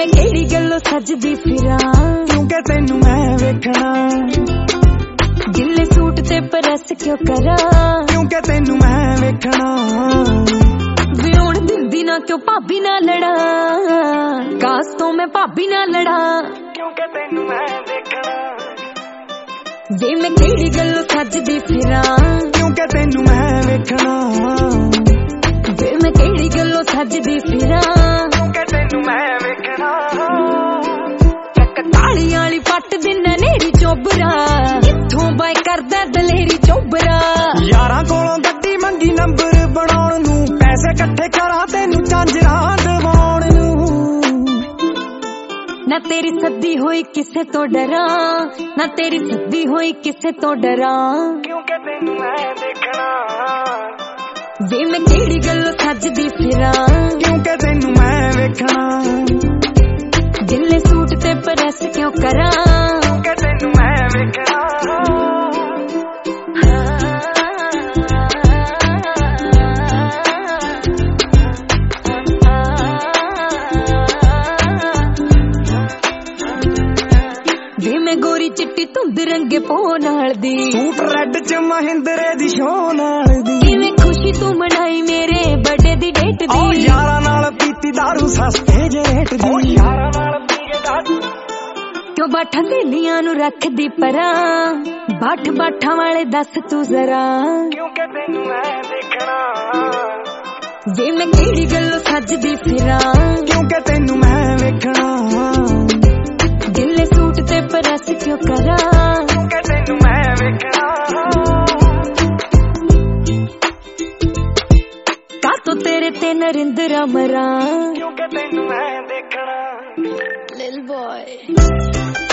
मैं केड़ी गल्लों सजदी फिरां क्योंकि तेनू मैं वेखना गिले सूट ते प्रेस क्यों करा क्योंकि तेनू मैं वेखना विरोण दिंदी ना क्यों भाभी ना लड़ा काश तो मैं भाभी ना लड़ा क्योंकि तेनू मैं देखना वे मैं केड़ी गल्लों सजदी फिरां क्योंकि तेनू मैं वेखना वे मैं केड़ी गल्लों सजदी फिरां क्योंकि तेनू मैं वेखना चक ताली वाली पट दिना नेरी चोबरा किथों बाय करदा दलेरी चोबरा यारां कोलों गड्डी मंगी नंबर बनाउण नूं पैसे इकट्ठे करा तेनू झांजरां दवाउण नूं ना तेरी सद्दी होई किसे तो डरा ना तेरी सद्दी होई किसे तो डरा क्योंकि तेनू मैं देखना वे मैं केड़ी गल्लों सजदी फिरां क्योंकि तेनू मैं वेखना गिले सूट ते प्रेस क्यों करा क्योंकि तेनू मैं वेखना वे मैं गोरी चिट्टी धुंद रंगे पो नाल दी सूट रेड च महिंद्रे दी शो नाल दी किवें खुशी तू मनाई मेरे बर्थडे दी डेट ओ दी यारां नाल पीती दारू सस्ते जे रेट दी ओ यारां नाल पी के दारू क्यों बाठा सहेलियां नू रख दी परां बाठ बाठा वाले दस तू जरा क्योंकि तेनू मैं देखना वे मैं केड़ी गल्लों सजदी फिरां क्योंकि तेनू मैं वेखना गिले सूट ते प्रेस क्यों करा क्योंकि तेनू मैं वेखना का तो तेरे ते नरिंदरा मरा क्योंकि तेनू मैं देखना लिल बॉय